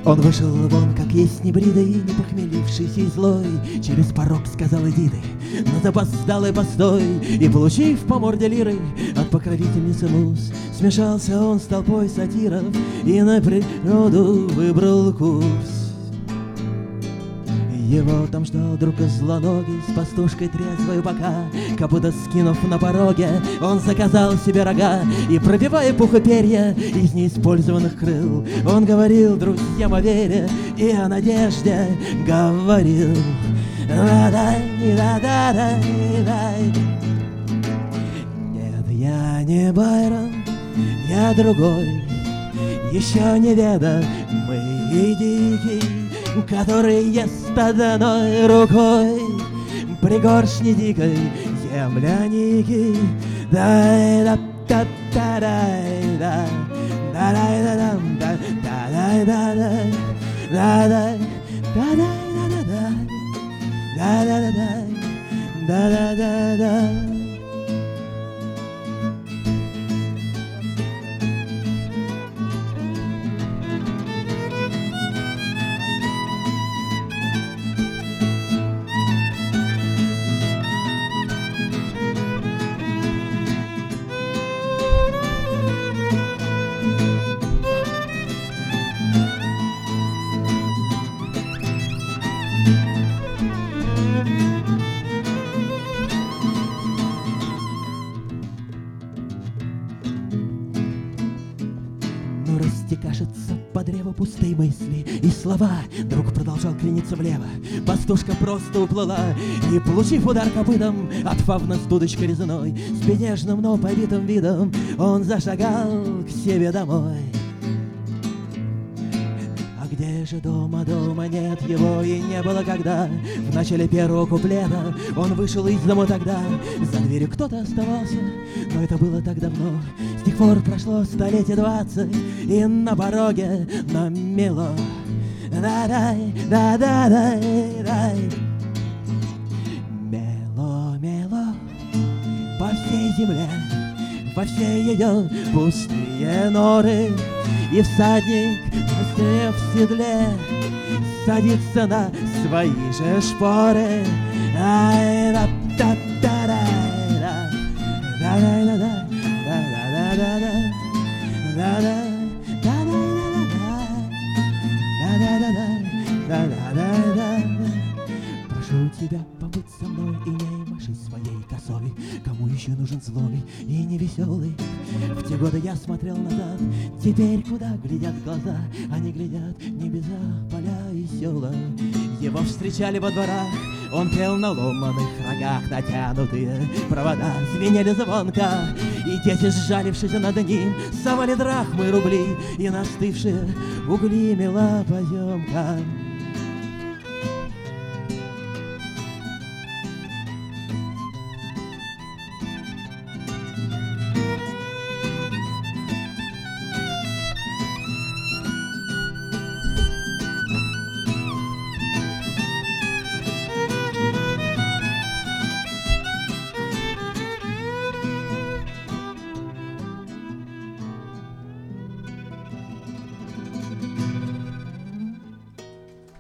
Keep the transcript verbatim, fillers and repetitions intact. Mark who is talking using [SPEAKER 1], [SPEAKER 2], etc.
[SPEAKER 1] Он вышел вон, как есть небритый, не похмелившийся и злой. Через порог сказал: иди ты, но запоздалый постой. И, получив по морде лирой от покровительницы муз, смешался он с толпой сатиров и на природу выбрал курс. Его там ждал друг злоногий с пастушкой трезвой бока. Капута скинув на пороге, он заказал себе рога. И, пробивая пух и перья из неиспользованных крыл, он говорил друзьям о вере и о надежде говорил. Нет, я не Байрон, я другой, еще неведомый и дикий, который ест одной рукой пригоршни дикой земляники. Дай да да да дай да да дай да дам да да дай да да да дай да дай да да да да да дай да да да да. Но растекашется по древу пустые мысли и слова. Друг продолжал крениться влево, пастушка просто уплыла. И, получив удар копытом от фавна с дудочкой резаной, с бедежным, но побитым видом он зашагал к себе домой. Где же дома, дома нет его и не было когда. В начале первого куплета он вышел из дома тогда. За дверью кто-то оставался, но это было так давно. С тех пор прошло столетие двадцать, и на пороге намело. Да-дай, да-да-дай, дай. Мело-мело по всей земле, во все ее пустые норы. И всадник, стоя в седле, садится на свои же шпоры. Прошу тебя побыть со мной и не маши своей косой. Кому еще нужен злой и невеселый? В те годы я смотрел назад, теперь куда глядят глаза? Они глядят небеса, поля и села. Его встречали во дворах, он пел на ломаных рогах. Натянутые провода звенели звонко, и дети, сжалившись над ним, совали драхмы, рубли и настывшие угли мела поземка.